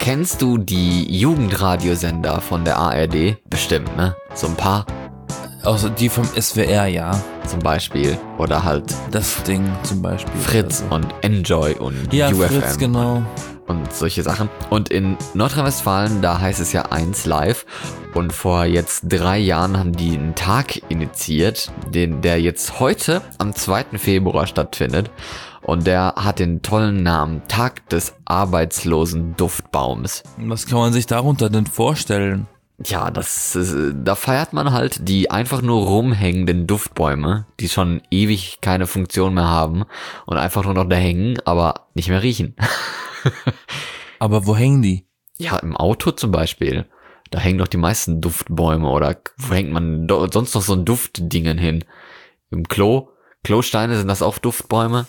Kennst du die Jugendradiosender von der ARD? Bestimmt, ne? So ein paar. Außer die vom SWR, ja. Zum Beispiel. Oder halt Das Ding zum Beispiel. Fritz und Enjoy und ja, UFM. Fritz, genau. Und solche Sachen. Und in Nordrhein-Westfalen, da heißt es ja 1 Live. Und vor jetzt 3 Jahren haben die einen Tag initiiert, der jetzt heute am 2. Februar stattfindet. Und der hat den tollen Namen Tag des arbeitslosen Duftbaums. Was kann man sich darunter denn vorstellen? Ja, da feiert man halt die einfach nur rumhängenden Duftbäume, die schon ewig keine Funktion mehr haben und einfach nur noch da hängen, aber nicht mehr riechen. Aber wo hängen die? Ja, im Auto zum Beispiel. Da hängen doch die meisten Duftbäume oder wo hängt man sonst noch so ein Duftdingen hin? Im Klo? Klosteine, sind das auch Duftbäume?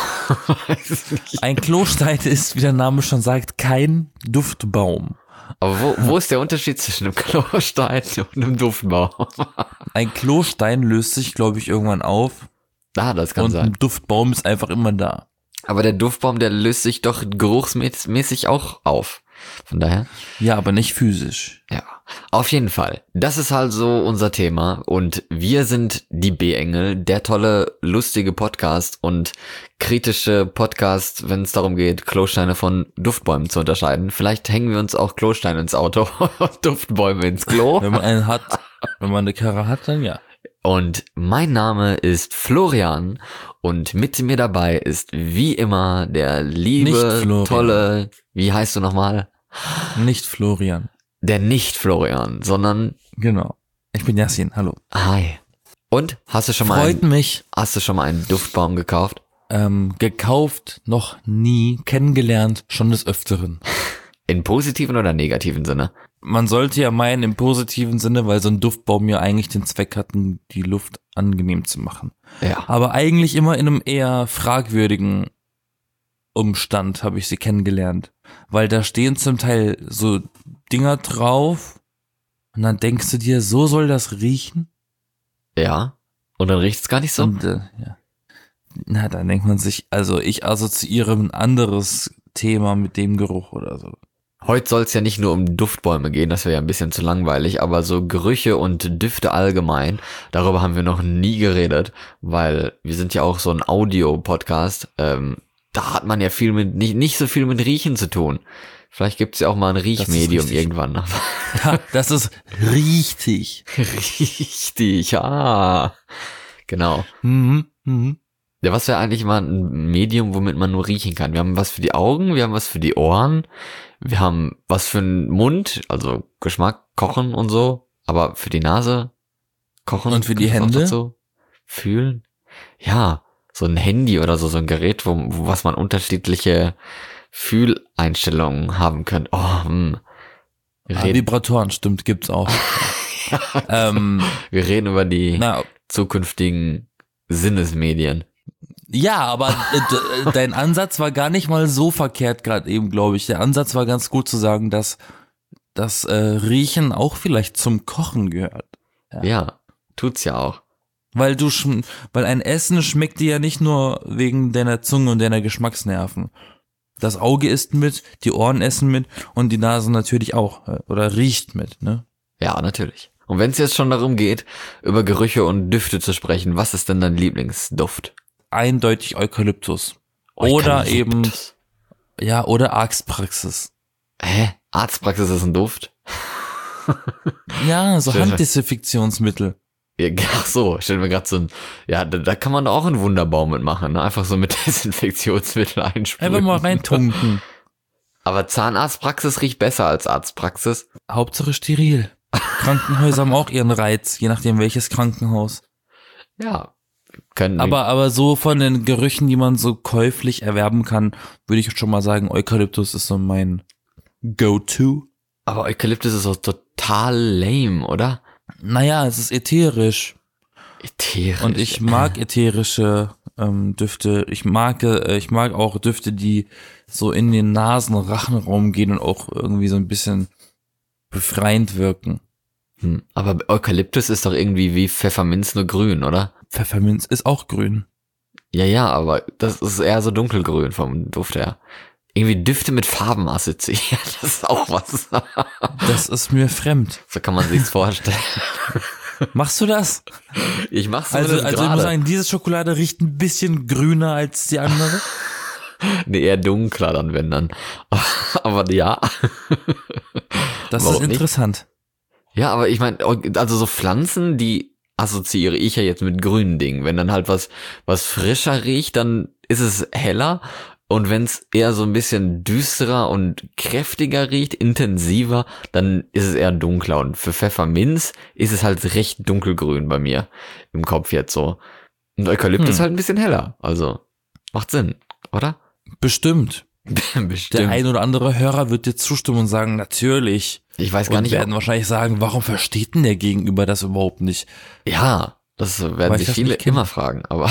Ein Klostein ist, wie der Name schon sagt, kein Duftbaum. Aber wo ist der Unterschied zwischen einem Klostein und einem Duftbaum? Ein Klostein löst sich, glaube ich, irgendwann auf. Das kann und sein. ein Duftbaum ist einfach immer da. Aber der Duftbaum, der löst sich doch geruchsmäßig auch auf. Von daher. Ja, aber nicht physisch. Ja, auf jeden Fall. Das ist halt so unser Thema und wir sind die B-Engel, der tolle, lustige Podcast und kritische Podcast, wenn es darum geht, Klosteine von Duftbäumen zu unterscheiden. Vielleicht hängen wir uns auch Klosteine ins Auto und Duftbäume ins Klo. Wenn man einen hat, wenn man eine Karre hat, dann ja. Und mein Name ist Florian und mit mir dabei ist wie immer der liebe, tolle, wie heißt du nochmal? Nicht Florian. Der nicht Florian, sondern... Genau. Ich bin Yassin, hallo. Hi. Und, hast du schon mal einen Duftbaum gekauft? Gekauft noch nie, kennengelernt schon des Öfteren. In positiven oder negativen Sinne? Man sollte ja meinen im positiven Sinne, weil so ein Duftbaum ja eigentlich den Zweck hat, die Luft angenehm zu machen. Ja. Aber eigentlich immer in einem eher fragwürdigen Umstand habe ich sie kennengelernt. Weil da stehen zum Teil so Dinger drauf und dann denkst du dir, so soll das riechen? Ja. Und dann riecht's gar nicht so? Und, ja. Na, dann denkt man sich, also ich assoziiere ein anderes Thema mit dem Geruch oder so. Heute soll es ja nicht nur um Duftbäume gehen, das wäre ja ein bisschen zu langweilig, aber so Gerüche und Düfte allgemein, darüber haben wir noch nie geredet, weil wir sind ja auch so ein Audio-Podcast, da hat man ja viel nicht so viel mit Riechen zu tun. Vielleicht gibt's ja auch mal ein Riechmedium irgendwann. Ja, das ist richtig. Richtig, ja. Genau. Ja, was wäre eigentlich mal ein Medium, womit man nur riechen kann? Wir haben was für die Augen, wir haben was für die Ohren, wir haben was für den Mund, also Geschmack, Kochen und so, aber für die Nase, Kochen. Und für die Hände? So fühlen. Ja, so ein Handy oder so ein Gerät, was man unterschiedliche Fühleinstellungen haben könnte. Vibratoren, stimmt, gibt's auch. Wir reden über die zukünftigen Sinnesmedien. Ja, aber dein Ansatz war gar nicht mal so verkehrt gerade eben, glaube ich. Der Ansatz war ganz gut zu sagen, dass das Riechen auch vielleicht zum Kochen gehört. Ja, tut's ja auch. Weil ein Essen schmeckt dir ja nicht nur wegen deiner Zunge und deiner Geschmacksnerven. Das Auge isst mit, die Ohren essen mit und die Nase natürlich auch. Oder riecht mit, ne? Ja, natürlich. Und wenn es jetzt schon darum geht, über Gerüche und Düfte zu sprechen, was ist denn dein Lieblingsduft? Eindeutig Eukalyptus. Oder eben, ja, oder Arztpraxis. Hä? Arztpraxis ist ein Duft? Ja, so Handdesinfektionsmittel. Ja, ach so, stellen wir gerade so ein, ja, da kann man auch einen Wunderbaum mitmachen, ne? Einfach so mit Desinfektionsmittel einsprühen. Einfach mal reintunken. Aber Zahnarztpraxis riecht besser als Arztpraxis. Hauptsache steril. Krankenhäuser haben auch ihren Reiz, je nachdem welches Krankenhaus. Ja. Aber so von den Gerüchen, die man so käuflich erwerben kann, würde ich schon mal sagen, Eukalyptus ist so mein Go-To. Aber Eukalyptus ist auch total lame, oder? Naja, es ist ätherisch. Ätherisch. Und ich mag ätherische Düfte. Ich mag auch Düfte, die so in den Nasenrachenraum gehen und auch irgendwie so ein bisschen befreiend wirken. Aber Eukalyptus ist doch irgendwie wie Pfefferminz nur grün, oder? Pfefferminz ist auch grün. Ja, aber das ist eher so dunkelgrün vom Duft her. irgendwie Düfte mit Farben assoziiert. Das ist auch was. Das ist mir fremd. So kann man sich's vorstellen. Machst du das? Ich mach's Also gerade. ich muss sagen, diese Schokolade riecht ein bisschen grüner als die andere. Nee, eher dunkler dann, wenn dann. Aber ja. Das Warum ist interessant. Ja, aber ich meine, also so Pflanzen, die assoziiere ich ja jetzt mit grünen Dingen. Wenn dann halt was frischer riecht, dann ist es heller. Und wenn es eher so ein bisschen düsterer und kräftiger riecht, intensiver, dann ist es eher dunkler. Und für Pfefferminz ist es halt recht dunkelgrün bei mir im Kopf jetzt so. Und Eukalyptus halt ein bisschen heller. Also macht Sinn, oder? Bestimmt. Bestimmt. Der ein oder andere Hörer wird dir zustimmen und sagen, natürlich. Ich weiß gar Und nicht. werden wahrscheinlich sagen, warum versteht denn der Gegenüber das überhaupt nicht? Ja, das werden Weil sich ich das viele nicht kenne. immer fragen, aber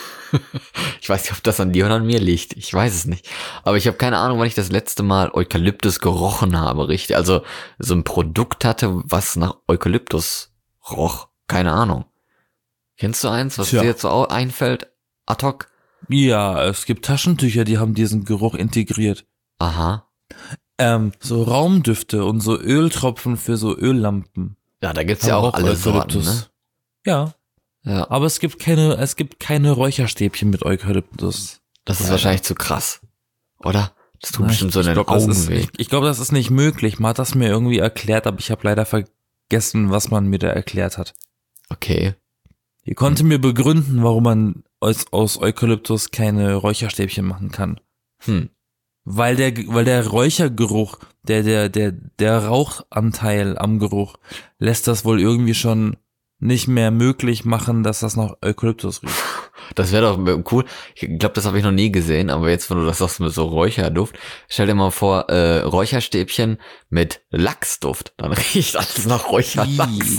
ich weiß nicht, ob das an dir oder an mir liegt. Ich weiß es nicht. Aber ich habe keine Ahnung, wann ich das letzte Mal Eukalyptus gerochen habe, richtig. Also so ein Produkt hatte, was nach Eukalyptus roch. Keine Ahnung. Kennst du eins, was Tja. dir jetzt so einfällt? Ad hoc? Ja, es gibt Taschentücher, die haben diesen Geruch integriert. Aha. So Raumdüfte und so Öltropfen für so Öllampen. Ja, da gibt's Haben ja auch alle Sorten, Eukalyptus. ne? Ja, Ja, aber es gibt keine Räucherstäbchen mit Eukalyptus. das ist Leider. wahrscheinlich zu krass. Oder? Das tut Na, bestimmt so in den glaub, das Augen ist, weh. ich glaube, das ist nicht möglich. Man hat das mir irgendwie erklärt, aber ich habe leider vergessen, was man mir da erklärt hat. Okay. Ihr konnte mir begründen, warum man aus Eukalyptus keine Räucherstäbchen machen kann. Weil der Räuchergeruch, der Rauchanteil am Geruch lässt das wohl irgendwie schon nicht mehr möglich machen, dass das nach Eukalyptus riecht. Das wäre doch cool. Ich glaube, das habe ich noch nie gesehen, aber jetzt, wenn du das sagst mit so Räucherduft, stell dir mal vor, Räucherstäbchen mit Lachsduft. Dann riecht alles nach Räucherlachs.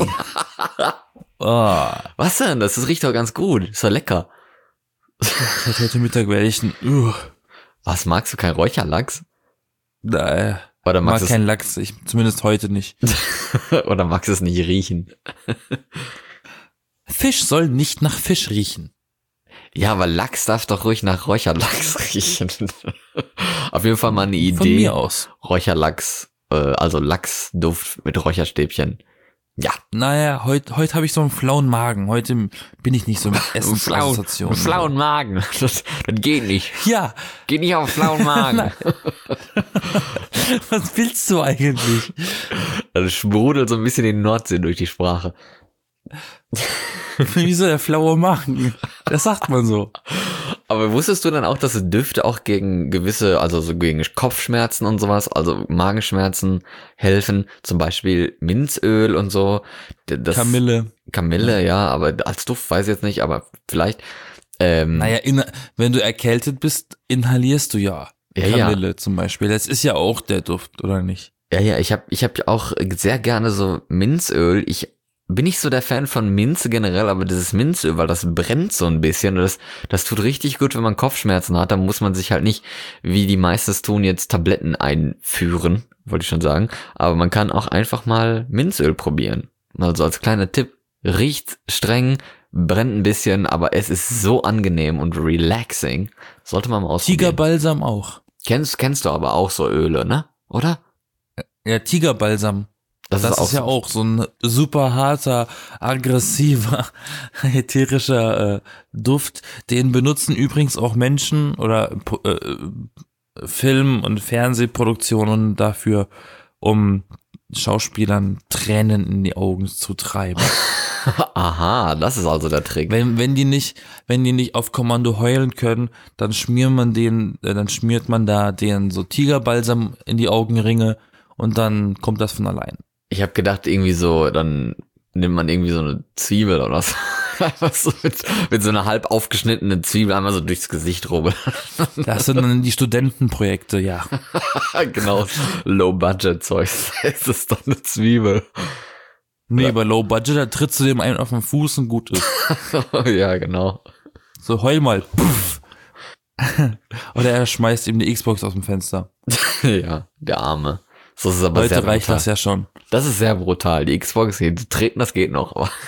Oh, Was denn? Das riecht doch ganz gut. Ist doch lecker. seit heute Mittag werde ich Was, magst du kein Räucherlachs? Oder Oder mag magst kein Lachs, zumindest heute nicht. oder magst du es nicht riechen? Fisch soll nicht nach Fisch riechen. Ja, aber Lachs darf doch ruhig nach Räucherlachs riechen. Auf jeden Fall mal eine Idee. Von mir aus. Räucherlachs, also Lachsduft mit Räucherstäbchen. Ja. Naja, heute habe ich so einen flauen Magen. Heute bin ich nicht so mit Essensassoziationen. Flauen Magen. Das geht nicht. Ja, Geht nicht auf flauen Magen. was willst du eigentlich? Das sprudelt so ein bisschen in die Nordsee durch die Sprache. Wieso der flaue Magen? Das sagt man so. Aber wusstest du dann auch, dass Düfte auch gegen gewisse, also so gegen Kopfschmerzen und sowas, also Magenschmerzen helfen? Zum Beispiel Minzöl und so. Kamille, ja, aber als Duft weiß ich jetzt nicht, aber vielleicht. Naja, wenn du erkältet bist, inhalierst du ja. Ja, Kamille zum Beispiel. Das ist ja auch der Duft, oder nicht? Ja, ich hab auch sehr gerne so Minzöl. Ich bin nicht so der Fan von Minze generell, aber dieses Minzöl, weil das brennt so ein bisschen und das tut richtig gut, wenn man Kopfschmerzen hat. Da muss man sich halt nicht, wie die meisten es tun, jetzt Tabletten einführen, wollte ich schon sagen. Aber man kann auch einfach mal Minzöl probieren. Also als kleiner Tipp, riecht streng, brennt ein bisschen, aber es ist so angenehm und relaxing. Sollte man mal ausprobieren. Tigerbalsam auch. Kennst du aber auch so Öle, ne? Oder? Ja, Tigerbalsam. Das ist ja auch so ein super harter, aggressiver, ätherischer Duft. Den benutzen übrigens auch Menschen oder Film- und Fernsehproduktionen dafür, um Schauspielern Tränen in die Augen zu treiben. Aha, das ist also der Trick. Wenn die nicht auf Kommando heulen können, dann schmiert man da denen so Tigerbalsam in die Augenringe und dann kommt das von allein. Ich habe gedacht, irgendwie so, dann nimmt man irgendwie so eine Zwiebel oder so. Einfach so mit so einer halb aufgeschnittenen Zwiebel einmal so durchs Gesicht rubbeln. Das sind dann die Studentenprojekte, ja. Genau, Low-Budget-Zeug. Es ist doch eine Zwiebel. Nee, bei Low Budget, da trittst du dem einen auf den Fuß und gut ist. Ja, genau. So, heul mal. Puff. Oder er schmeißt ihm die Xbox aus dem Fenster. Ja, der Arme. So ist es aber Heute sehr reicht brutal. das ja schon. Das ist sehr brutal. Die Xbox, die treten, das geht noch. Aber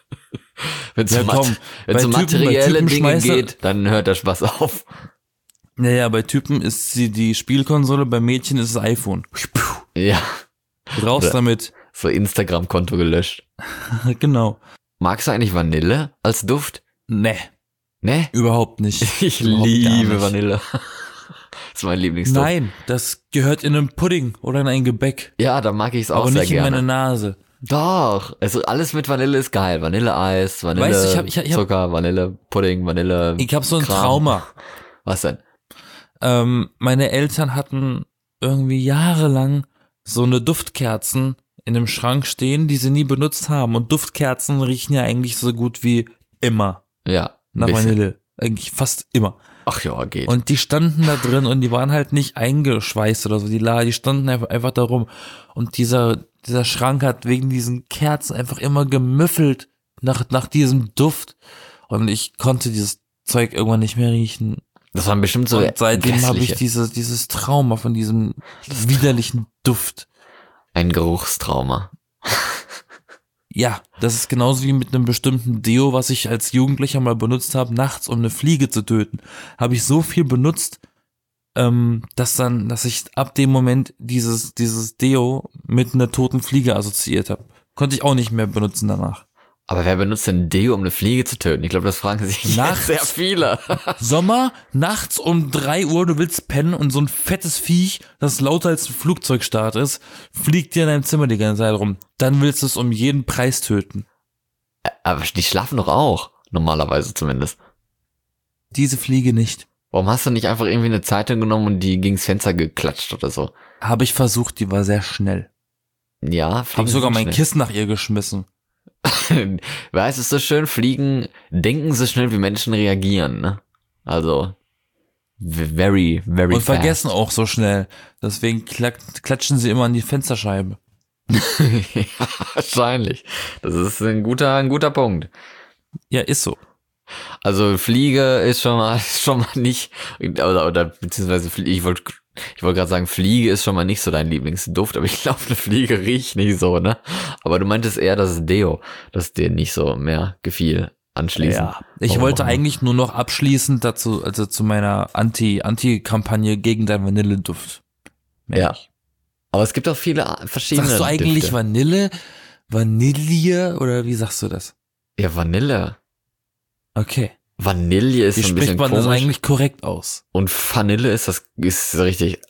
wenn es Ja, um, komm, wenn's um bei materielle Typen Dinge schmeißt er- geht, dann hört der Spaß auf. Naja, bei Typen ist sie die Spielkonsole, bei Mädchen ist das iPhone. Ja, Raus Oder- damit. so Instagram-Konto gelöscht. Genau. Magst du eigentlich Vanille als Duft? Nee, Ne? überhaupt nicht. Ich Überhaupt gar liebe nicht. Vanille. Das ist mein Lieblingsduft. Nein, das gehört in einen Pudding oder in ein Gebäck. Ja, da mag ich es auch Aber sehr nicht in gerne. meine Nase. Doch, also alles mit Vanille ist geil. Vanilleeis, Vanille Weißt du, ich hab- Zucker, Vanillepudding, Vanille. Ich habe so ein Kram. Trauma. Was denn? Meine Eltern hatten irgendwie jahrelang so eine Duftkerzen in dem Schrank stehen, die sie nie benutzt haben. Und Duftkerzen riechen ja eigentlich so gut wie immer Ja, ein nach bisschen. Vanille. Eigentlich fast immer. Ach ja, geht. Und die standen da drin und die waren halt nicht eingeschweißt oder so. Die standen einfach da rum. Und dieser Schrank hat wegen diesen Kerzen einfach immer gemüffelt nach diesem Duft. Und ich konnte dieses Zeug irgendwann nicht mehr riechen. Das waren bestimmt so Und seitdem habe ich hässliche. dieses Trauma von diesem widerlichen Duft. Ein Geruchstrauma. Ja, das ist genauso wie mit einem bestimmten Deo, was ich als Jugendlicher mal benutzt habe, nachts, um eine Fliege zu töten. Habe ich so viel benutzt, dass ich ab dem Moment dieses Deo mit einer toten Fliege assoziiert habe. Konnte ich auch nicht mehr benutzen danach. Aber wer benutzt denn Deo, um eine Fliege zu töten? Ich glaube, das fragen sich jetzt Nachts. sehr viele. Sommer, nachts um 3 Uhr, du willst pennen und so ein fettes Viech, das lauter als ein Flugzeugstart ist, fliegt dir in deinem Zimmer die ganze Zeit rum. Dann willst du es um jeden Preis töten. Aber die schlafen doch auch. Normalerweise zumindest. Diese Fliege nicht. Warum hast du nicht einfach irgendwie eine Zeitung genommen und die gegens Fenster geklatscht oder so? Habe ich versucht, die war sehr schnell. Ja, Habe sogar mein schnell. Kissen nach ihr geschmissen. Weißt du, es ist so schön, Fliegen denken so schnell, wie Menschen reagieren, ne? Also, very, very Und fast. vergessen auch so schnell. Deswegen klatschen sie immer an die Fensterscheibe. Ja, wahrscheinlich. Das ist ein guter Punkt. Ja, ist so. Also Fliege ist schon mal nicht, oder beziehungsweise ich wollte gerade sagen, Fliege ist schon mal nicht so dein Lieblingsduft, aber ich glaube, eine Fliege riecht nicht so, ne? Aber du meintest eher, dass es Deo, das dir nicht so mehr gefiel anschließend. Ja. Ich Warum wollte auch immer. eigentlich nur noch abschließend dazu, also zu meiner Anti-Kampagne gegen deinen Vanilleduft. Mehr Ja. nicht. Aber es gibt auch viele verschiedene Sagst du eigentlich Düfte. Vanille oder wie sagst du das? Ja, Vanille. Okay. Vanille ist Wie so ein spricht bisschen man das komisch. eigentlich korrekt aus? Und Vanille ist richtig,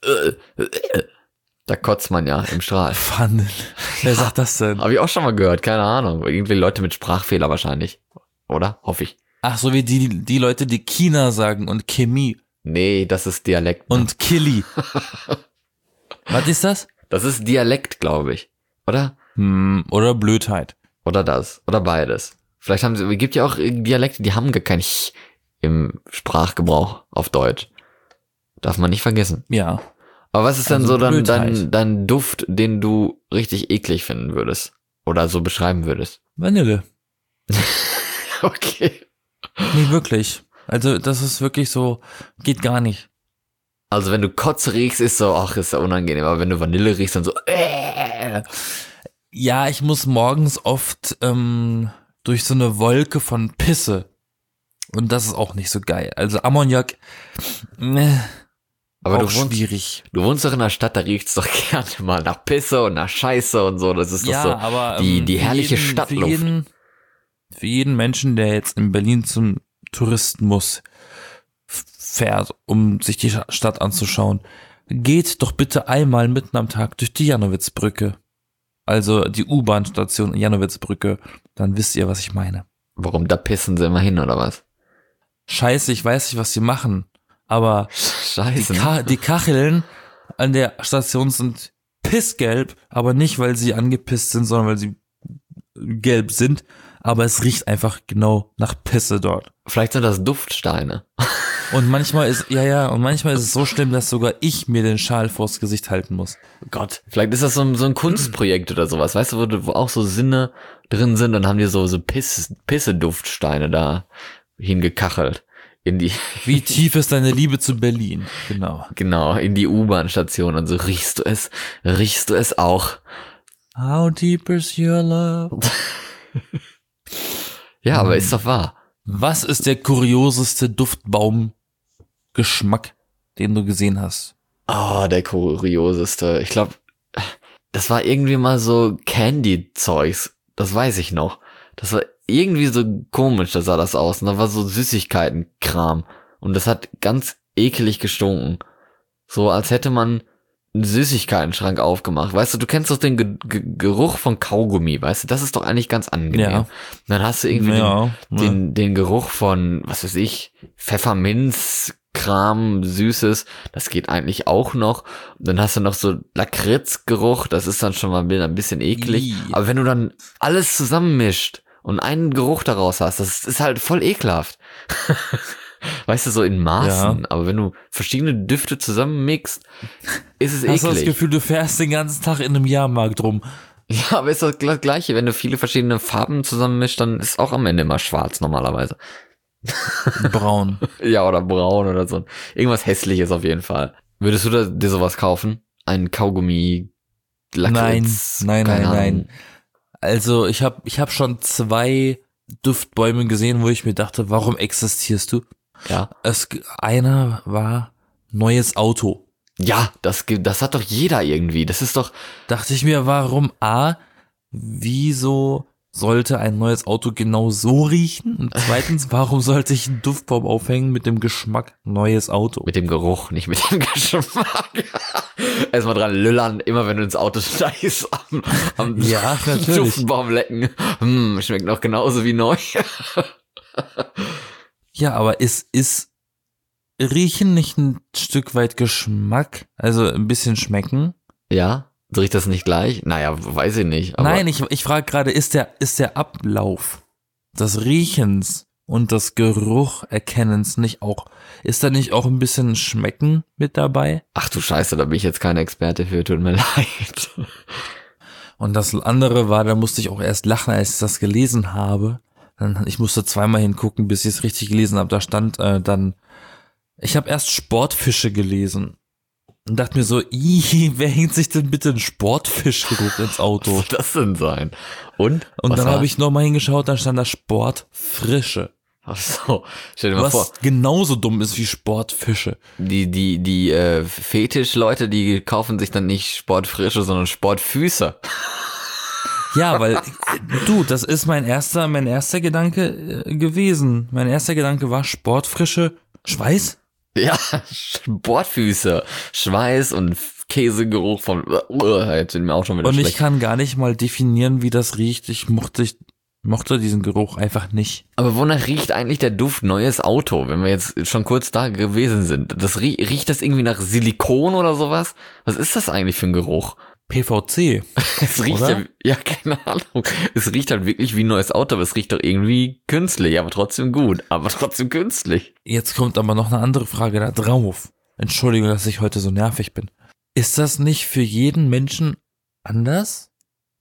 da kotzt man ja im Strahl. Vanille. Wer sagt das denn? Habe ich auch schon mal gehört, keine Ahnung. Irgendwie Leute mit Sprachfehler wahrscheinlich. Oder? Hoffe ich. Ach, so wie die Leute, die China sagen und Chemie Nee, das ist Dialekt. Ne? und Killy. Was ist das? Das ist Dialekt, glaube ich. Oder? Oder Blödheit. Oder das. Oder beides. Vielleicht haben sie, gibt ja auch Dialekte, die haben gar kein Ch im Sprachgebrauch auf Deutsch. Darf man nicht vergessen. Ja. Aber was ist denn Also so Blödheit. dein Duft, den du richtig eklig finden würdest? Oder so beschreiben würdest? Vanille. Okay. Nee, wirklich. Also das ist wirklich so, geht gar nicht. Also wenn du Kotze riechst, ist so, ach, ist ja unangenehm. Aber wenn du Vanille riechst, dann so, Ja, ich muss morgens oft durch so eine Wolke von Pisse. Und das ist auch nicht so geil. Also Ammoniak, Aber auch du wohnst, schwierig. du wohnst doch in der Stadt, da riecht's doch gerne mal nach Pisse und nach Scheiße und so. Das ist doch Ja, so aber die für herrliche jeden- Stadtluft. Für jeden Menschen, der jetzt in Berlin zum Touristenmus fährt, um sich die Stadt anzuschauen, geht doch bitte einmal mitten am Tag durch die Jannowitzbrücke. Also die U-Bahn-Station Jannowitzbrücke. Dann wisst ihr, was ich meine. Warum, da pissen sie immer hin, oder was? Scheiße, ich weiß nicht, was sie machen. Aber Scheiße. die Kacheln an der Station sind pissgelb, aber nicht, weil sie angepisst sind, sondern weil sie gelb sind. Aber es riecht einfach genau nach Pisse dort. Vielleicht sind das Duftsteine. Und manchmal ist es so schlimm, dass sogar ich mir den Schal vors Gesicht halten muss. Gott. Vielleicht ist das so ein Kunstprojekt oder sowas, weißt du, wo auch so Sinne drin sind, dann haben die so Pisse-Duftsteine da hingekachelt. Wie tief ist deine Liebe zu Berlin? Genau. Genau, in die U-Bahn-Station und so riechst du es auch. How deep is your love? Ja, aber ist doch wahr. Was ist der kurioseste Duftbaumgeschmack, den du gesehen hast? Oh, der kurioseste. Ich glaube, das war irgendwie mal so Candy-Zeugs. Das weiß ich noch. Das war irgendwie so komisch, da sah das aus. Und da war so Süßigkeiten-Kram. Und das hat ganz ekelig gestunken. So, als hätte man einen Süßigkeiten-Schrank aufgemacht. Weißt du, du kennst doch den Geruch von Kaugummi, weißt du? Das ist doch eigentlich ganz angenehm. Ja. Und dann hast du irgendwie den Geruch von, was weiß ich, Pfefferminz, Kram, Süßes, das geht eigentlich auch noch. Und dann hast du noch so Lakritzgeruch, das ist dann schon mal ein bisschen eklig. Ih. Aber wenn du dann alles zusammenmischt und einen Geruch daraus hast, das ist halt voll ekelhaft. Weißt du, so in Maßen. Ja. Aber wenn du verschiedene Düfte zusammenmixt, ist es eklig. Hast du das Gefühl, du fährst den ganzen Tag in einem Jahrmarkt rum? Ja, aber ist das Gleiche. Wenn du viele verschiedene Farben zusammenmischst, dann ist auch am Ende immer schwarz normalerweise. Braun. Ja, oder braun oder so. Irgendwas Hässliches auf jeden Fall. Würdest du dir sowas kaufen? Ein Kaugummi, Lakritz? Nein. Also ich hab schon 2 Duftbäume gesehen, wo ich mir dachte, warum existierst du? Ja. Einer war neues Auto. Ja, das hat doch jeder irgendwie. Das ist doch. Dachte ich mir, warum wieso sollte ein neues Auto genau so riechen? Und zweitens, warum sollte ich einen Duftbaum aufhängen mit dem Geschmack neues Auto? Mit dem Geruch, nicht mit dem Geschmack. Erstmal dran lüllern, immer wenn du ins Auto steigst, am ja, natürlich. Duftbaum lecken. Schmeckt noch genauso wie neu. Ja, aber ist Riechen nicht ein Stück weit Geschmack? Also ein bisschen schmecken? Ja. Riecht das nicht gleich? Naja, weiß ich nicht. Aber nein, ich frage gerade, ist der Ablauf des Riechens und des Gerucherkennens nicht auch, ist da nicht auch ein bisschen Schmecken mit dabei? Ach du Scheiße, da bin ich jetzt kein Experte für, tut mir leid. Und das andere war, da musste ich auch erst lachen, als ich das gelesen habe. Ich musste 2-mal hingucken, bis ich es richtig gelesen habe. Da stand dann, ich habe erst Sportfische gelesen. Und dachte mir so, wer hängt sich denn bitte einen Sportfischgeruch ins Auto? Was soll das denn sein? Und dann habe ich nochmal hingeschaut, da stand da Sportfrische. Ach so, stell dir mal vor. Was genauso dumm ist wie Sportfische. Die Fetischleute, die kaufen sich dann nicht Sportfrische, sondern Sportfüße. Ja, weil, das ist mein erster Gedanke gewesen. Mein erster Gedanke war Sportfrische Schweiß. Ja, Sportfüße, Schweiß und Käsegeruch von jetzt sind mir auch schon wieder und schlecht. Ich kann gar nicht mal definieren, wie das riecht. Ich mochte diesen Geruch einfach nicht. Aber wonach riecht eigentlich der Duft neues Auto, wenn wir jetzt schon kurz da gewesen sind? Das riecht das irgendwie nach Silikon oder sowas? Was ist das eigentlich für ein Geruch? PVC. Es riecht ja, keine Ahnung. Es riecht halt wirklich wie ein neues Auto, aber es riecht doch irgendwie künstlich, aber trotzdem gut, aber trotzdem künstlich. Jetzt kommt aber noch eine andere Frage da drauf. Entschuldigung, dass ich heute so nervig bin. Ist das nicht für jeden Menschen anders?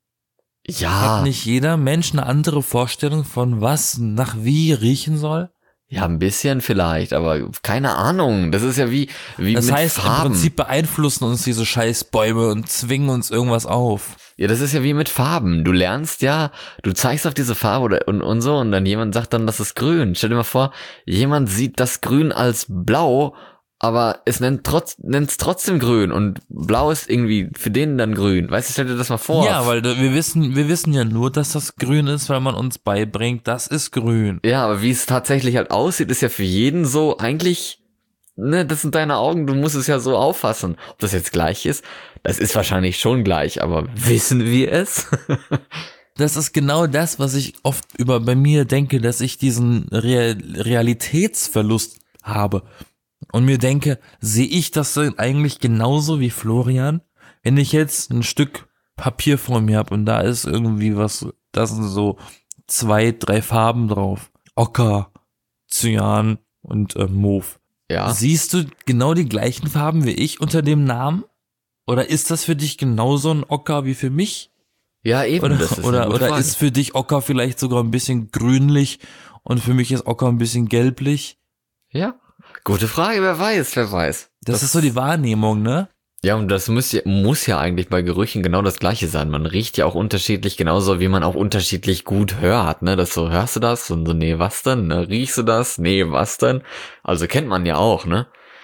Ja. Hat nicht jeder Mensch eine andere Vorstellung von was nach wie riechen soll? Ja, ein bisschen vielleicht, aber keine Ahnung. Das ist ja wie das mit heißt, Farben. Im Prinzip beeinflussen uns diese Scheißbäume und zwingen uns irgendwas auf. Ja, das ist ja wie mit Farben. Du lernst ja, du zeigst auf diese Farbe und so und dann jemand sagt dann, das ist grün. Stell dir mal vor, jemand sieht das Grün als blau, aber es nennt's trotzdem grün und blau ist irgendwie für den dann grün. Weißt du, stell dir das mal vor. Ja, weil wir wissen ja nur, dass das grün ist, weil man uns beibringt, das ist grün. Ja, aber wie es tatsächlich halt aussieht, ist ja für jeden so eigentlich, ne, das sind deine Augen, du musst es ja so auffassen. Ob das jetzt gleich ist, das ist wahrscheinlich schon gleich, aber wissen wir es? Das ist genau das, was ich oft bei mir denke, dass ich diesen Realitätsverlust habe. Und mir denke, sehe ich das denn eigentlich genauso wie Florian? Wenn ich jetzt ein Stück Papier vor mir habe und da ist irgendwie was, da sind so 2, 3 Farben drauf. Ocker, Cyan und Mauve. Ja. Siehst du genau die gleichen Farben wie ich unter dem Namen? Oder ist das für dich genauso ein Ocker wie für mich? Ja, eben. Oder ist für dich Ocker vielleicht sogar ein bisschen grünlich und für mich ist Ocker ein bisschen gelblich? Ja. Gute Frage, wer weiß. Das ist so die Wahrnehmung, ne? Ja, und das muss ja eigentlich bei Gerüchen genau das Gleiche sein. Man riecht ja auch unterschiedlich, genauso wie man auch unterschiedlich gut hört, ne? Das so, hörst du das? Und so, nee, was denn? Ne? Riechst du das? Nee, was denn? Also kennt man ja auch, ne?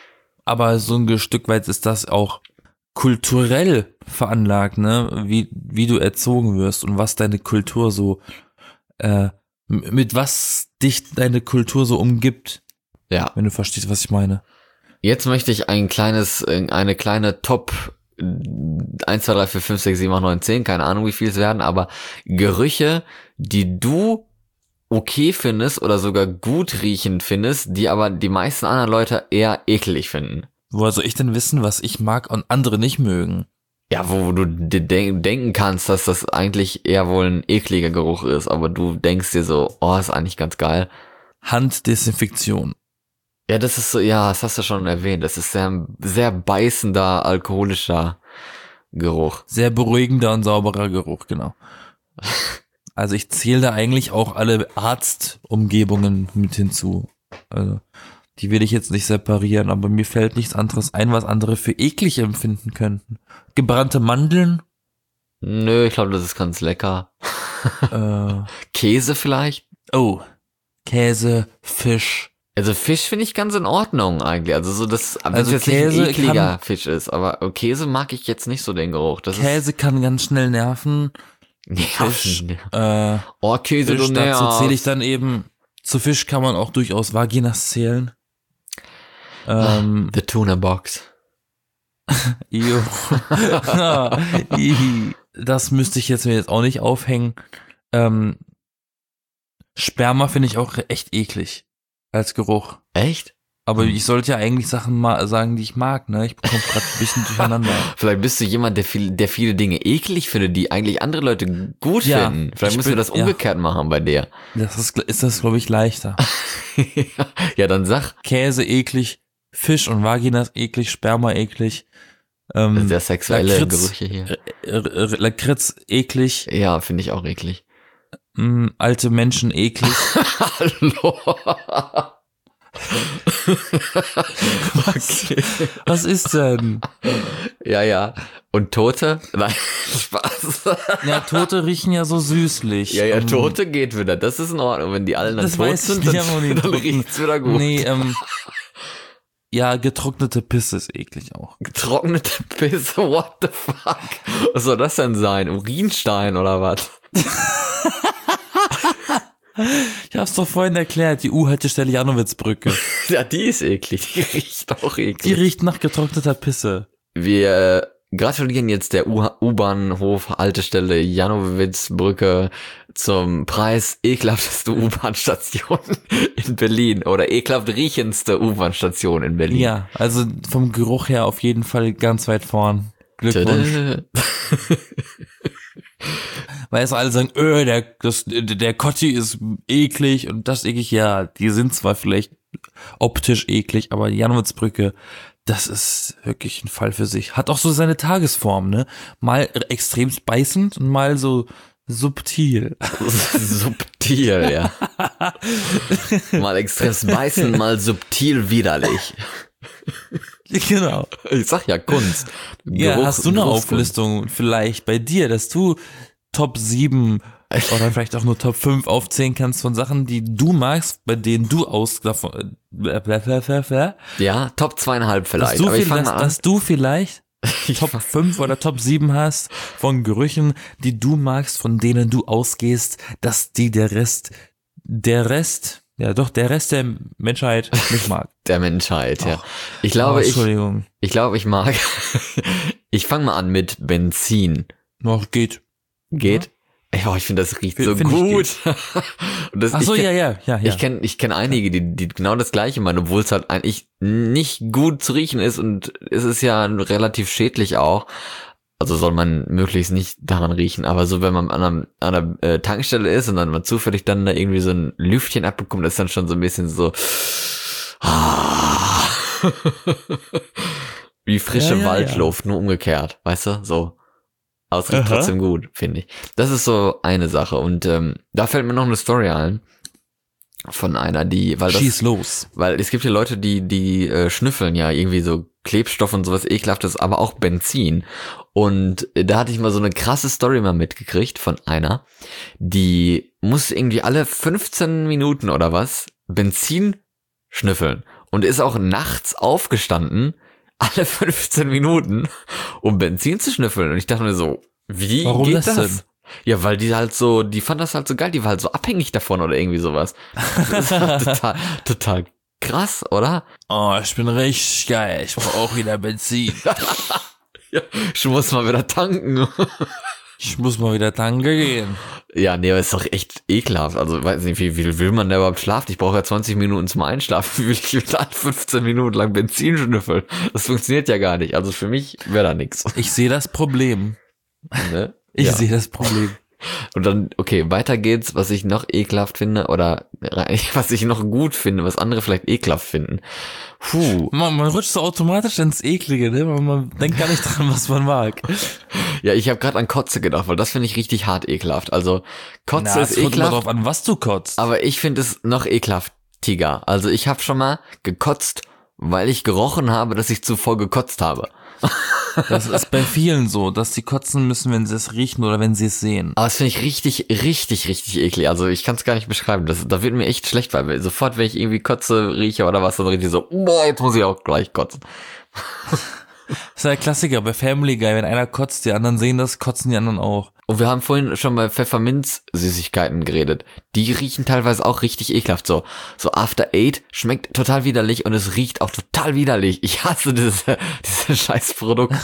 Aber so ein Stück weit ist das auch kulturell veranlagt, ne? Wie du erzogen wirst und was deine Kultur so, mit was dich deine Kultur so umgibt, Ja. wenn du verstehst, was ich meine. Jetzt möchte ich eine kleine Top 1, 2, 3, 4, 5, 6, 7, 8, 9, 10, keine Ahnung, wie viel es werden, aber Gerüche, die du okay findest oder sogar gut riechend findest, die aber die meisten anderen Leute eher eklig finden. Woher soll ich denn wissen, was ich mag und andere nicht mögen? Ja, wo du dir denken kannst, dass das eigentlich eher wohl ein ekliger Geruch ist, aber du denkst dir so, oh, ist eigentlich ganz geil. Handdesinfektion. Ja, das ist so, ja, das hast du schon erwähnt. Das ist sehr, sehr beißender, alkoholischer Geruch. Sehr beruhigender und sauberer Geruch, genau. Also ich zähle da eigentlich auch alle Arztumgebungen mit hinzu. Also die will ich jetzt nicht separieren, aber mir fällt nichts anderes ein, was andere für eklig empfinden könnten. Gebrannte Mandeln? Nö, ich glaube, das ist ganz lecker. Käse vielleicht? Oh, Käse, Fisch. Also Fisch finde ich ganz in Ordnung eigentlich. Also so das, wenn Also es jetzt nicht ein Käse ekliger Fisch ist, aber Käse mag ich jetzt nicht so den Geruch. Das Käse kann ganz schnell nerven. Fisch. Käse, Fisch, du dazu zähle ich dann eben, zu Fisch kann man auch durchaus Vaginas zählen. The Tuna Box. Jo. Das müsste ich mir jetzt auch nicht aufhängen. Sperma finde ich auch echt eklig als Geruch. Echt? Aber ich sollte ja eigentlich Sachen mal sagen, die ich mag, ne? Ich bekomme gerade ein bisschen durcheinander. Vielleicht bist du jemand, der viele Dinge eklig findet, die eigentlich andere Leute gut finden. Vielleicht müssen wir das umgekehrt machen bei dir. Ist das, glaube ich, leichter. Ja, dann sag. Käse eklig, Fisch und Vaginas eklig, Sperma eklig. Sehr sexuelle Lakritz, Gerüche hier. Lakritz eklig. Ja, finde ich auch eklig. Alte Menschen eklig. Hallo. Okay. Was ist denn? Ja. Und Tote? Nein, Spaß. Ja, Tote riechen ja so süßlich. Ja, Tote geht wieder. Das ist in Ordnung. Wenn die alle dann tot sind, dann riecht's wieder gut. Nee, ja, getrocknete Pisse ist eklig auch. Getrocknete Pisse? What the fuck? Was soll das denn sein? Urinstein oder was? Ich hab's doch vorhin erklärt, die U-Haltestelle Janowitzbrücke. Ja, die ist eklig. Die riecht auch eklig. Die riecht nach getrockneter Pisse. Wir gratulieren jetzt der U-Bahnhof Haltestelle Janowitzbrücke zum Preis ekelhafteste U-Bahn-Station in Berlin oder ekelhaft riechendste U-Bahn-Station in Berlin. Ja, also vom Geruch her auf jeden Fall ganz weit vorn. Glückwunsch. Weil es alle sagen, der Kotti ist eklig und das eklig. Ja, die sind zwar vielleicht optisch eklig, aber die Janowitzbrücke, das ist wirklich ein Fall für sich. Hat auch so seine Tagesform, ne? Mal extremst beißend und mal so subtil. Subtil, ja. Mal extrem beißend, mal subtil widerlich. Genau. Ich sag ja Kunst. Ja, hast du eine Auflistung vielleicht bei dir, dass du Top 7 oder vielleicht auch nur Top 5 aufzählen kannst von Sachen, die du magst, bei denen du ja, Top 2,5 vielleicht. Dass du vielleicht Top 5 oder Top 7 hast von Gerüchen, die du magst, von denen du ausgehst, dass die der Rest der Menschheit nicht mag. Der Menschheit, ja. Ich mag. Ich fange mal an mit Benzin. Noch geht. Geht? Ja, ich finde, das riecht so gut. Ach so, ja. Ich kenne einige, die genau das Gleiche meinen, obwohl es halt eigentlich nicht gut zu riechen ist und es ist ja relativ schädlich auch. Also soll man möglichst nicht daran riechen, aber so wenn man an einer Tankstelle ist und dann mal zufällig dann da irgendwie so ein Lüftchen abbekommt, ist dann schon so ein bisschen so wie frische Waldluft, nur umgekehrt, weißt du, so. Aber es riecht trotzdem gut, finde ich. Das ist so eine Sache und da fällt mir noch eine Story ein von einer, Schieß los. Weil es gibt ja Leute, die schnüffeln ja irgendwie so Klebstoff und sowas Ekelhaftes, aber auch Benzin. Und da hatte ich mal so eine krasse Story mal mitgekriegt von einer, die musste irgendwie alle 15 Minuten oder was Benzin schnüffeln. und ist auch nachts aufgestanden, alle 15 Minuten, um Benzin zu schnüffeln. Und ich dachte mir so, wie Warum geht das das? denn? Ja, weil die fand das halt so geil, die war halt so abhängig davon oder irgendwie sowas. Das war total krass, oder? Oh, ich bin richtig geil. Ich brauche auch wieder Benzin. Ja, ich muss mal wieder tanken. Ich muss mal wieder tanken gehen. Ja, nee, aber ist doch echt ekelhaft. Also, weiß nicht, wie will man da überhaupt schlafen? Ich brauche ja 20 Minuten zum Einschlafen. Wie will ich wieder 15 Minuten lang Benzin schnüffeln? Das funktioniert ja gar nicht. Also für mich wäre da nichts. Ich sehe das Problem. Ne? Ich Ja. sehe das Problem. Und dann, okay, weiter geht's, was ich noch ekelhaft finde oder was ich noch gut finde, was andere vielleicht ekelhaft finden. Puh. Man rutscht so automatisch ins Eklige, ne? Man denkt gar nicht dran, was man mag. Ja, ich habe gerade an Kotze gedacht, weil das finde ich richtig hart ekelhaft. Also Kotze ist es kommt immer ekelhaft, drauf an, was du kotzt. aber ich finde es noch ekelhaftiger. Also ich habe schon mal gekotzt, weil ich gerochen habe, dass ich zuvor gekotzt habe. Das ist bei vielen so, dass sie kotzen müssen, wenn sie es riechen oder wenn sie es sehen. Aber das finde ich richtig, richtig, richtig eklig. Also ich kann es gar nicht beschreiben. Da wird mir echt schlecht, weil sofort, wenn ich irgendwie Kotze rieche oder was, dann richtig so, boah, jetzt muss ich auch gleich kotzen. Das ist ja der Klassiker bei Family Guy, wenn einer kotzt, die anderen sehen das, kotzen die anderen auch. Und wir haben vorhin schon bei Pfefferminz-Süßigkeiten geredet. Die riechen teilweise auch richtig ekelhaft. So After Eight schmeckt total widerlich und es riecht auch total widerlich. Ich hasse diese Scheißprodukt.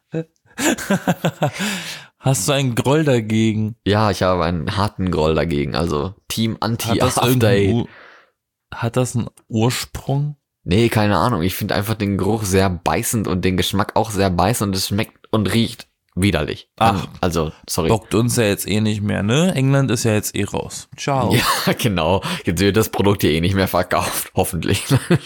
Hast du einen Groll dagegen? Ja, ich habe einen harten Groll dagegen. Also Team Hat das Anti-After Eight. irgendeinen hat das einen Ursprung? Nee, keine Ahnung. Ich finde einfach den Geruch sehr beißend und den Geschmack auch sehr beißend und es schmeckt und riecht widerlich. Ach. Also, sorry. Bockt uns ja jetzt eh nicht mehr, ne? England ist ja jetzt eh raus. Ciao. Ja, genau. Jetzt wird das Produkt hier eh nicht mehr verkauft. Hoffentlich.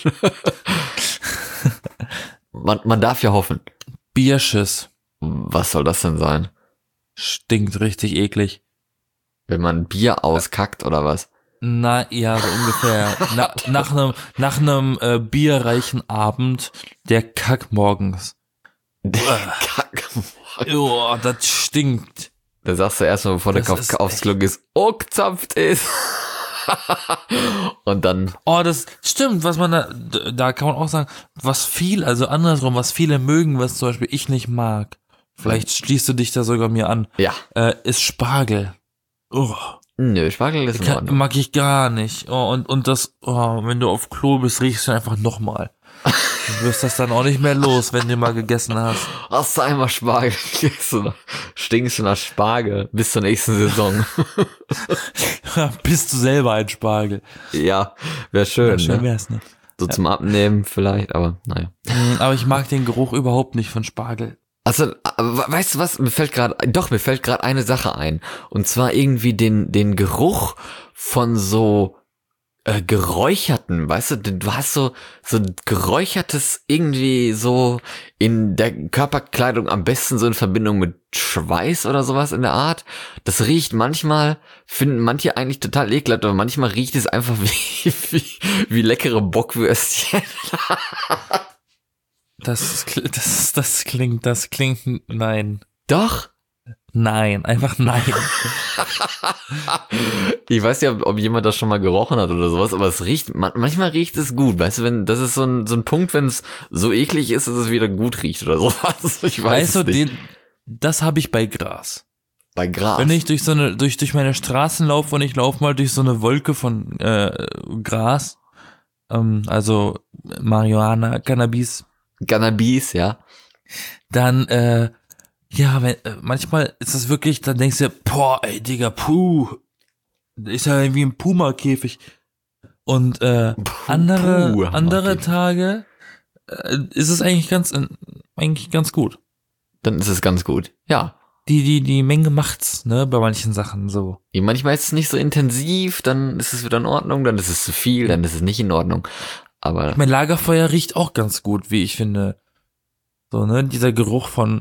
man darf ja hoffen. Bierschiss. Was soll das denn sein? Stinkt richtig eklig. Wenn man Bier auskackt oder was? Na, ja, so ungefähr. Nach einem bierreichen Abend, der Kack morgens. Kack. Oh, das stinkt. Da sagst du erstmal, bevor der Das Kopf ist aufs Klo ist, oh, gezapft ist. Und dann, Oh, das stimmt, was man da kann man auch sagen, was viele mögen, was zum Beispiel ich nicht mag. Vielleicht schließt du dich da sogar mir an. ja. Ist Spargel. Oh, Nö, Spargel ist in Ordnung. mag ich gar nicht. Oh, und das, wenn du auf Klo bist, riechst du einfach nochmal. Du wirst das dann auch nicht mehr los, wenn du mal gegessen hast. Hast du einmal Spargel gegessen? Stinkst du nach Spargel bis zur nächsten Saison. Bist du selber ein Spargel. Ja, wäre schön. Schön Ne? wär's, ne? So zum Abnehmen vielleicht, aber naja. Aber ich mag den Geruch überhaupt nicht von Spargel. Also, weißt du was? Mir fällt gerade eine Sache ein. Und zwar irgendwie den Geruch von so geräucherten, weißt du, du hast so geräuchertes irgendwie so in der Körperkleidung, am besten so in Verbindung mit Schweiß oder sowas in der Art. Das riecht manchmal, finden manche eigentlich total ekelhaft, aber manchmal riecht es einfach wie leckere Bockwürstchen. Das klingt, nein. Doch. Nein, einfach nein. Ich weiß ja, ob jemand das schon mal gerochen hat oder sowas, aber es riecht, manchmal riecht es gut, weißt du, das ist so ein Punkt, wenn es so eklig ist, dass es wieder gut riecht oder sowas. Ich weiß Weißt du, nicht. das habe ich bei Gras. Bei Gras. Wenn ich durch meine Straßen laufe und ich laufe mal durch so eine Wolke von Gras, also Marihuana, Cannabis, ja. dann ja, manchmal ist es wirklich, dann denkst du dir, boah, ey, Digga, puh, ist ja irgendwie ein Puma-Käfig. Und andere Tage ist es eigentlich ganz gut. Dann ist es ganz gut. Ja. Die Menge macht's, ne, bei manchen Sachen so. Manchmal ist es nicht so intensiv, dann ist es wieder in Ordnung, dann ist es zu viel, dann ist es nicht in Ordnung. Aber Mein Lagerfeuer riecht auch ganz gut, wie ich finde. So, ne, dieser Geruch von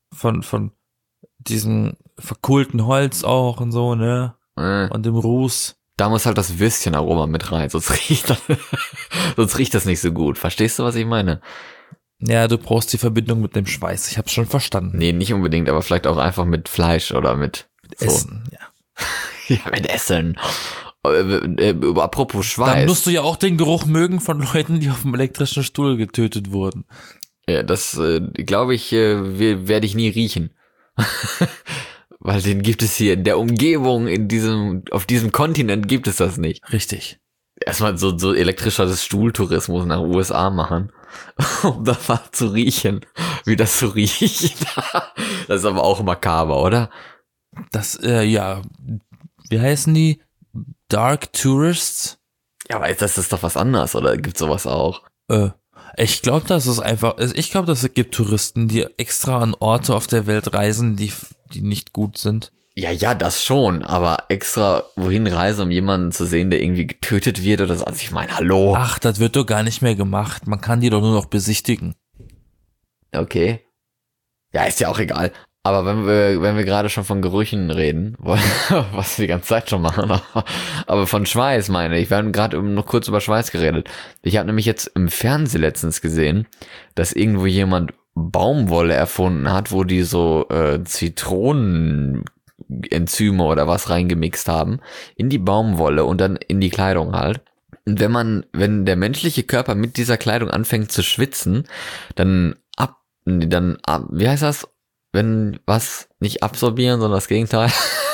diesem verkohlten Holz auch und so, ne, und dem Ruß. da muss halt das Würstchenaroma mit rein, sonst riecht das nicht so gut. Verstehst du, was ich meine? Ja, du brauchst die Verbindung mit dem Schweiß, ich hab's schon verstanden. Nee, nicht unbedingt, aber vielleicht auch einfach mit Fleisch oder mit so. Essen, ja. Ja, mit Essen. Apropos Dann Schweiß. musst du ja auch den Geruch mögen von Leuten, die auf dem elektrischen Stuhl getötet wurden. Ja, das glaube ich, werde ich nie riechen. Weil den gibt es hier in der Umgebung, auf diesem Kontinent gibt es das nicht. Richtig. Erstmal so elektrischer Stuhltourismus nach USA machen, um da mal zu riechen, wie das so riecht. Das ist aber auch makaber, oder? Das, ja, wie heißen die? Dark Tourists? Ja, aber das ist doch was anderes, oder gibt's sowas auch? Ich glaube, es gibt Touristen, die extra an Orte auf der Welt reisen, die nicht gut sind. Ja, das schon, aber extra wohin reisen, um jemanden zu sehen, der irgendwie getötet wird oder so. Also ich meine, hallo. Ach, das wird doch gar nicht mehr gemacht. Man kann die doch nur noch besichtigen. Okay. Ja, ist ja auch egal. Aber wenn wir gerade schon von Gerüchen reden, was wir die ganze Zeit schon machen, aber von Schweiß meine ich, wir haben gerade noch kurz über Schweiß geredet. Ich habe nämlich jetzt im Fernsehen letztens gesehen, dass irgendwo jemand Baumwolle erfunden hat, wo die so Zitronenenzyme oder was reingemixt haben in die Baumwolle und dann in die Kleidung halt. Und wenn der menschliche Körper mit dieser Kleidung anfängt zu schwitzen, wie heißt das? Wenn was nicht absorbieren, sondern das Gegenteil.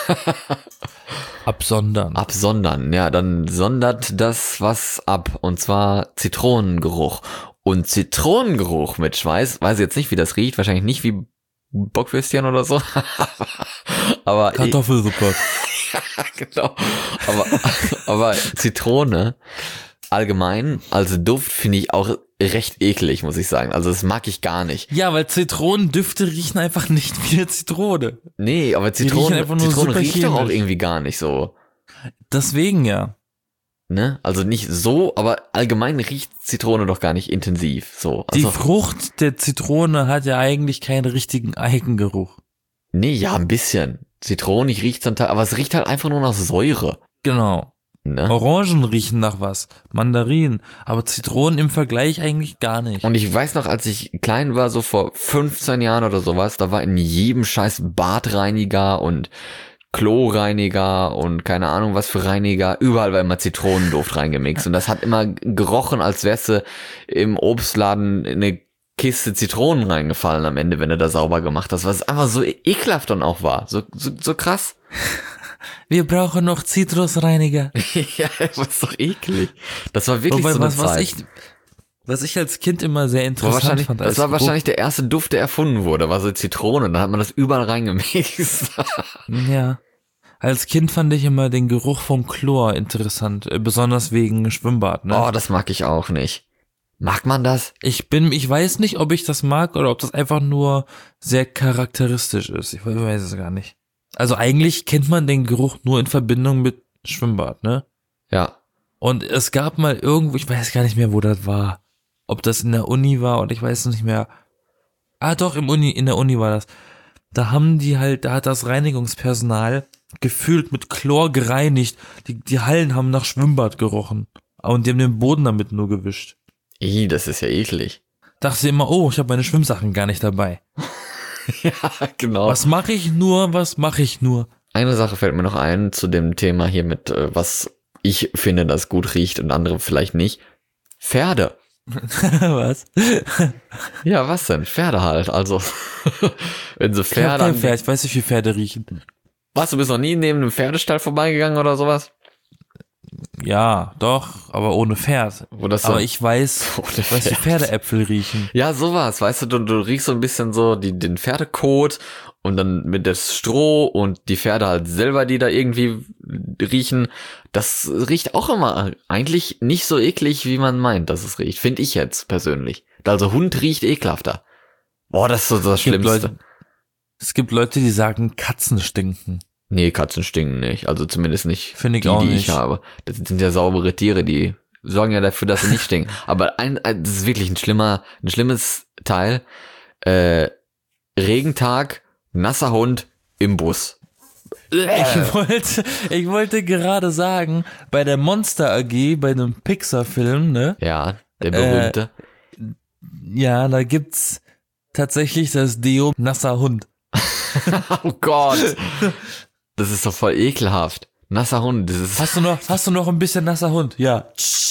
Absondern, ja, dann sondert das was ab. Und zwar Zitronengeruch. Und Zitronengeruch mit Schweiß, weiß ich jetzt nicht, wie das riecht, wahrscheinlich nicht wie Bockwürstchen oder so. Aber Kartoffelsuppe. ja, genau. Aber Zitrone allgemein als Duft finde ich auch recht eklig, muss ich sagen. Also das mag ich gar nicht. Ja, weil Zitronendüfte riechen einfach nicht wie eine Zitrone. Nee, aber riechen Zitrone einfach nur super riecht doch auch chemisch. irgendwie gar nicht so. Deswegen ja. Ne? Also nicht so, aber allgemein riecht Zitrone doch gar nicht intensiv. So. Die Also, Frucht der Zitrone hat ja eigentlich keinen richtigen Eigengeruch. nee, ja, ein bisschen. Zitronig riecht zum Teil, aber es riecht halt einfach nur nach Säure. Genau. Ne? Orangen riechen nach was, Mandarinen, aber Zitronen im Vergleich eigentlich gar nicht. Und ich weiß noch, als ich klein war, so vor 15 Jahren oder sowas, da war in jedem scheiß Badreiniger und Kloreiniger und keine Ahnung was für Reiniger, überall war immer Zitronenduft reingemixt. Und das hat immer gerochen, als wärst du im Obstladen in eine Kiste Zitronen reingefallen am Ende, wenn du da sauber gemacht hast, was einfach so ekelhaft dann auch war. So krass. Wir brauchen noch Zitrusreiniger. Ja, das war doch eklig. Das war wirklich so eine Zeit. Was ich als Kind immer sehr interessant fand. Das war wahrscheinlich der erste Duft, der erfunden wurde, war so Zitrone. Da hat man das überall reingemixt. Ja. Als Kind fand ich immer den Geruch vom Chlor interessant, besonders wegen Schwimmbad, ne? Oh, das mag ich auch nicht. Mag man das? Ich weiß nicht, ob ich das mag oder ob das einfach nur sehr charakteristisch ist. Ich weiß es gar nicht. Also eigentlich kennt man den Geruch nur in Verbindung mit Schwimmbad, ne? Ja. Und es gab mal irgendwo, ich weiß gar nicht mehr, wo das war. Ob das in der Uni war oder ich weiß es nicht mehr. Ah, doch, in der Uni war das. Da hat das Reinigungspersonal gefühlt mit Chlor gereinigt. Die Hallen haben nach Schwimmbad gerochen. Und die haben den Boden damit nur gewischt. Das ist ja eklig. Dachte immer, oh, ich habe meine Schwimmsachen gar nicht dabei. Ja, genau. Was mache ich nur? Eine Sache fällt mir noch ein zu dem Thema hier mit, was ich finde, das gut riecht und andere vielleicht nicht. Pferde. Was? Ja, was denn? Pferde halt. Also, wenn so Ich hab Pferde. kein Pferd, ich weiß nicht, wie Pferde riechen. Was, du bist noch nie neben einem Pferdestall vorbeigegangen oder sowas? Ja, doch, aber ohne Pferd. Wo das so Aber ich weiß, ohne wie Pferd. Pferdeäpfel riechen. Ja, sowas, weißt du riechst so ein bisschen so den Pferdekot und dann mit das Stroh und die Pferde halt selber, die da irgendwie riechen. Das riecht auch immer eigentlich nicht so eklig, wie man meint, dass es riecht. Finde ich jetzt persönlich. Also Hund riecht ekelhafter. Boah, das ist so das Schlimmste. Es gibt Leute, die sagen, Katzen stinken. Nee, Katzen stinken nicht. Also zumindest nicht Finde ich die, auch die nicht. ich habe. Das sind ja saubere Tiere, die sorgen ja dafür, dass sie nicht stinken. Aber das ist wirklich ein schlimmes Teil. Regentag, nasser Hund im Bus. Ich wollte gerade sagen, bei der Monster AG, bei einem Pixar-Film, ne? Ja, der berühmte. Ja, da gibt's tatsächlich das Deo nasser Hund. Oh Gott. Das ist doch voll ekelhaft. Nasser Hund, das ist, Hast du noch ein bisschen nasser Hund? Ja.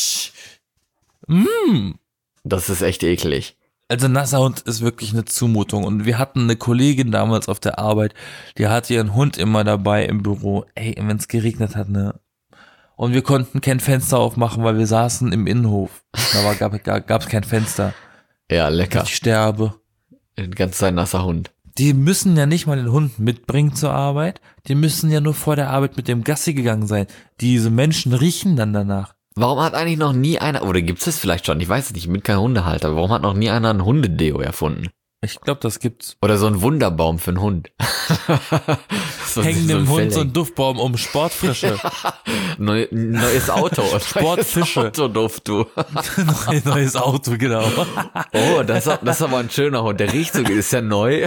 das ist echt eklig. Also nasser Hund ist wirklich eine Zumutung. Und wir hatten eine Kollegin damals auf der Arbeit, die hatte ihren Hund immer dabei im Büro. Ey, wenn es geregnet hat, ne? Und wir konnten kein Fenster aufmachen, weil wir saßen im Innenhof. Gab's kein Fenster. Ja, lecker. Ich sterbe. Die ganze Zeit nasser Hund. Die müssen ja nicht mal den Hund mitbringen zur Arbeit. Die müssen ja nur vor der Arbeit mit dem Gassi gegangen sein. Diese Menschen riechen dann danach. Warum hat eigentlich noch nie einer, oder gibt's es vielleicht schon, ich weiß es nicht, ich bin kein Hundehalter, aber warum hat noch nie einer ein Hundedeo erfunden? Ich glaube, das gibt's. Oder so ein Wunderbaum für einen Hund. Hängen dem so Hund so ein Duftbaum um, Sportfrische. Neues Auto. Sportfische. Neues Autoduft, du. Neues Auto, genau. Oh, das ist aber ein schöner Hund. Der riecht so, ist ja neu.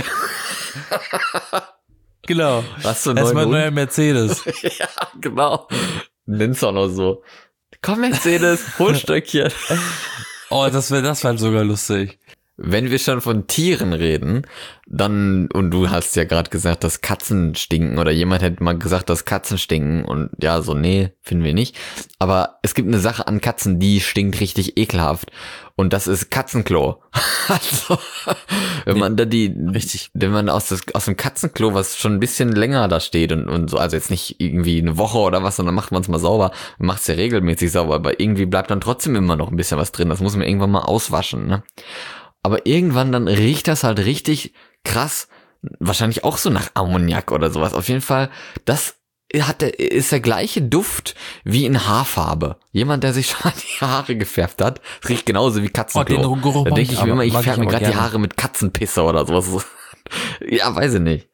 Genau. Hast du einen Erstmal ein neuen neuer Mercedes. Ja, genau. Nenn's auch noch so. Komm, Mercedes, Holstöckchen. Oh, das war sogar lustig. Wenn wir schon von Tieren reden, dann, und du hast ja gerade gesagt, dass Katzen stinken, oder jemand hätte mal gesagt, dass Katzen stinken, und ja, so, nee, finden wir nicht. Aber es gibt eine Sache an Katzen, die stinkt richtig ekelhaft, und das ist Katzenklo. Also, wenn man da wenn man aus dem Katzenklo, was schon ein bisschen länger da steht und so, also jetzt nicht irgendwie eine Woche oder was, sondern macht man es mal sauber, macht es ja regelmäßig sauber, aber irgendwie bleibt dann trotzdem immer noch ein bisschen was drin, das muss man irgendwann mal auswaschen, ne? Aber irgendwann dann riecht das halt richtig krass, wahrscheinlich auch so nach Ammoniak oder sowas. Auf jeden Fall, das ist der gleiche Duft wie in Haarfarbe. Jemand, der sich schon die Haare gefärbt hat, riecht genauso wie Katzenklo. Den Geruch Da denke ich mir immer, ich färbe mir gerade die gerne. Haare mit Katzenpisse oder sowas. Ja, weiß ich nicht.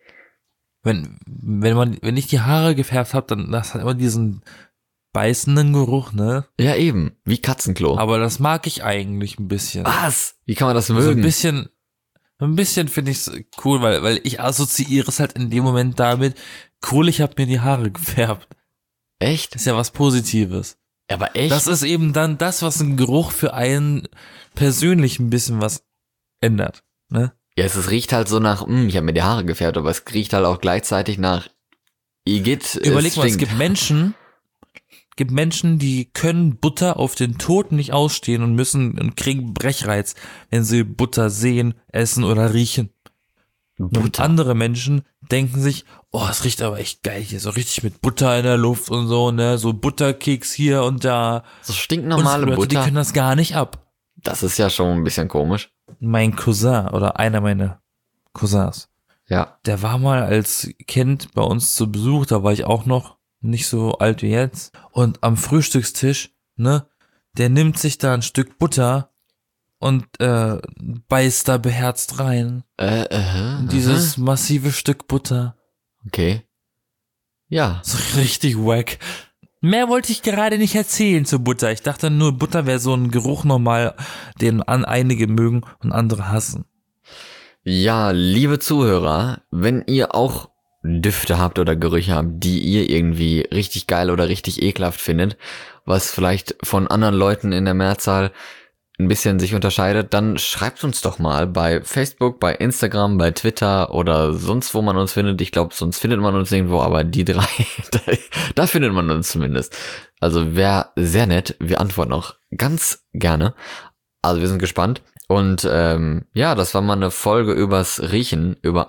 Wenn ich die Haare gefärbt habe, dann das hat immer diesen beißenden Geruch, ne? Ja, eben, wie Katzenklo. Aber das mag ich eigentlich ein bisschen. Was? Wie kann man das So mögen? ein bisschen finde ich es cool, weil ich assoziiere es halt in dem Moment damit, cool, ich habe mir die Haare gefärbt. Echt? Das ist ja was Positives. Aber echt? Das ist eben dann das, was ein Geruch für einen persönlich ein bisschen was ändert, ne? Ja, es riecht halt so nach, ich habe mir die Haare gefärbt, aber es riecht halt auch gleichzeitig nach Igitt. Überleg mal, es gibt Menschen, die können Butter auf den Tod nicht ausstehen und kriegen Brechreiz, wenn sie Butter sehen, essen oder riechen. Und andere Menschen denken sich, oh, es riecht aber echt geil hier, so richtig mit Butter in der Luft und so, ne, so Butterkeks hier und da. So stinknormale Leute, Butter. die können das gar nicht ab. Das ist ja schon ein bisschen komisch. Mein Cousin oder einer meiner Cousins, Ja. der war mal als Kind bei uns zu Besuch, da war ich auch noch nicht so alt wie jetzt. Und am Frühstückstisch, ne, der nimmt sich da ein Stück Butter und beißt da beherzt rein. Dieses massive Stück Butter. Okay. Ja. So richtig wack. Mehr wollte ich gerade nicht erzählen zu Butter. Ich dachte nur, Butter wäre so ein Geruch normal, den einige mögen und andere hassen. Ja, liebe Zuhörer, wenn ihr auch Düfte habt oder Gerüche habt, die ihr irgendwie richtig geil oder richtig ekelhaft findet, was vielleicht von anderen Leuten in der Mehrzahl ein bisschen sich unterscheidet, dann schreibt uns doch mal bei Facebook, bei Instagram, bei Twitter oder sonst wo man uns findet. Ich glaube, sonst findet man uns irgendwo, aber die drei, da findet man uns zumindest. Also wäre sehr nett. Wir antworten auch ganz gerne. Also wir sind gespannt. Und ja, das war mal eine Folge übers Riechen, über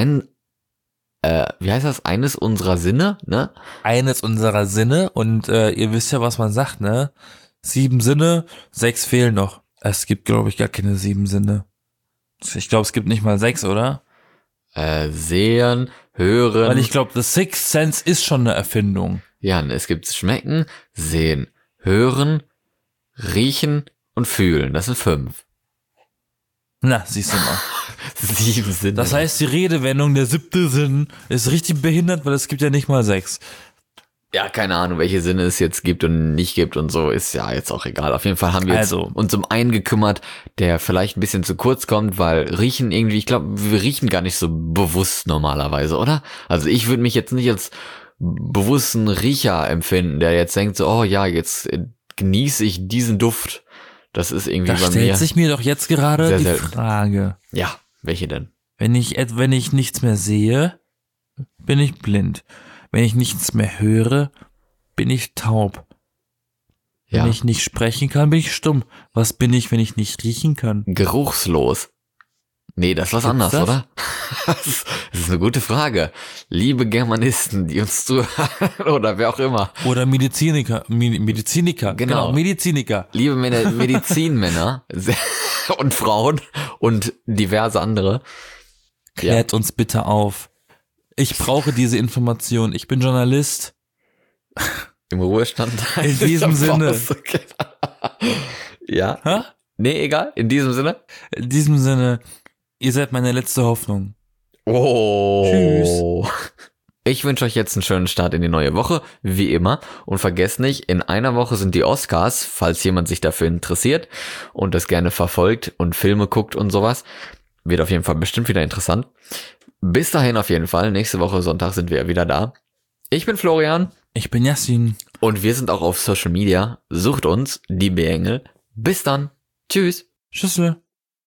wie heißt das? Eines unserer Sinne, ne? Eines unserer Sinne und ihr wisst ja, was man sagt, ne? 7 Sinne, 6 fehlen noch. Es gibt, glaube ich, gar keine 7 Sinne. Ich glaube, es gibt nicht mal 6, oder? Sehen, hören. Weil ich glaube, The Sixth Sense ist schon eine Erfindung. Ja, es gibt schmecken, sehen, hören, riechen und fühlen. Das sind 5. Na, siehst du mal. 7 Sinne. Das heißt, die Redewendung, der 7. Sinn, ist richtig behindert, weil es gibt ja nicht mal 6. Ja, keine Ahnung, welche Sinne es jetzt gibt und nicht gibt und so, ist ja jetzt auch egal. Auf jeden Fall haben wir jetzt uns um einen gekümmert, der vielleicht ein bisschen zu kurz kommt, weil riechen irgendwie, ich glaube, wir riechen gar nicht so bewusst normalerweise, oder? Also ich würde mich jetzt nicht als bewussten Riecher empfinden, der jetzt denkt so, oh ja, jetzt genieße ich diesen Duft. Das ist irgendwie bei mir. Da stellt sich mir doch jetzt gerade die selten. Frage. Ja, welche denn? Wenn ich nichts mehr sehe, bin ich blind. Wenn ich nichts mehr höre, bin ich taub. Ja. Wenn ich nicht sprechen kann, bin ich stumm. Was bin ich, wenn ich nicht riechen kann? Geruchslos. Nee, das ist was Gibt's anderes, das? oder? Das ist eine gute Frage. Liebe Germanisten, die uns zuhören oder wer auch immer. Oder Mediziniker. Mediziniker. Genau. Mediziniker. Liebe Medizinmänner und Frauen und diverse andere. Klärt uns bitte auf. Ich brauche diese Information. Ich bin Journalist. Im Ruhestand. In diesem Sinne. Ja. Hä? Nee, egal. In diesem Sinne. In diesem Sinne, ihr seid meine letzte Hoffnung. Oh. Ich wünsche euch jetzt einen schönen Start in die neue Woche, wie immer. Und vergesst nicht, in einer Woche sind die Oscars, falls jemand sich dafür interessiert und das gerne verfolgt und Filme guckt und sowas. Wird auf jeden Fall bestimmt wieder interessant. Bis dahin auf jeden Fall. Nächste Woche Sonntag sind wir wieder da. Ich bin Florian. Ich bin Yassin. Und wir sind auch auf Social Media. Sucht uns, die B-Engel. Bis dann. Tschüss. Tschüssle.